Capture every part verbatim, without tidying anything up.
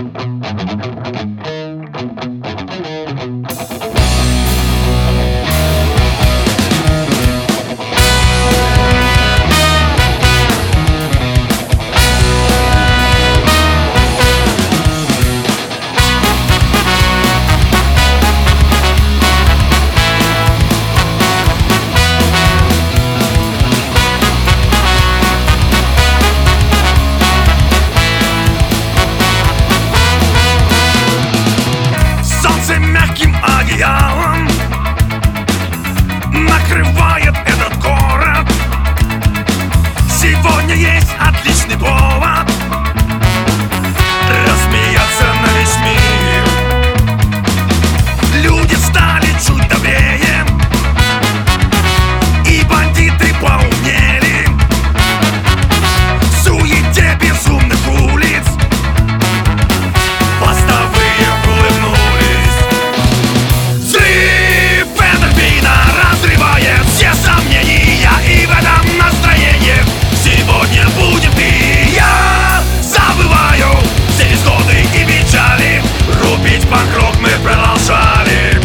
Одеялом накрывает этот город. Сегодня есть отличный повод рассмеяться на весь мир. Люди стали чуть добрее, и бандиты поумнели. В суете безумных улиц постовые улыбнулись. Взрыв эндорфина разрывает все сомнения, и в этом настроении сегодня будем ты и я. Забываю все невзгоды и печали, рубить панк-рок мы продолжали.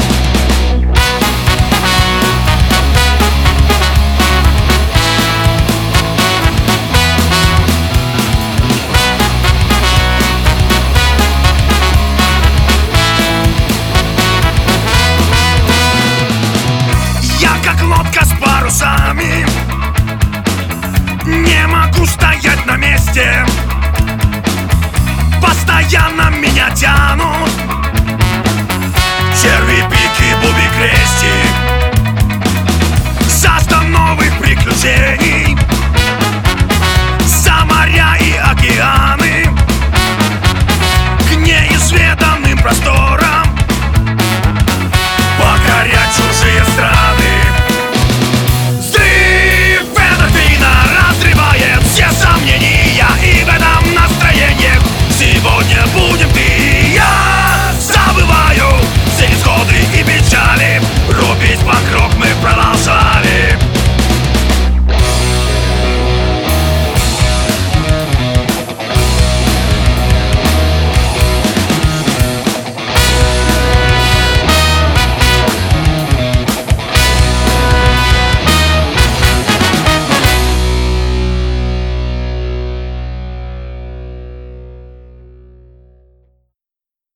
Я как лодка с парусами, не могу стоять на месте. Постоянно меня тянут черви, пики, буби, крестик.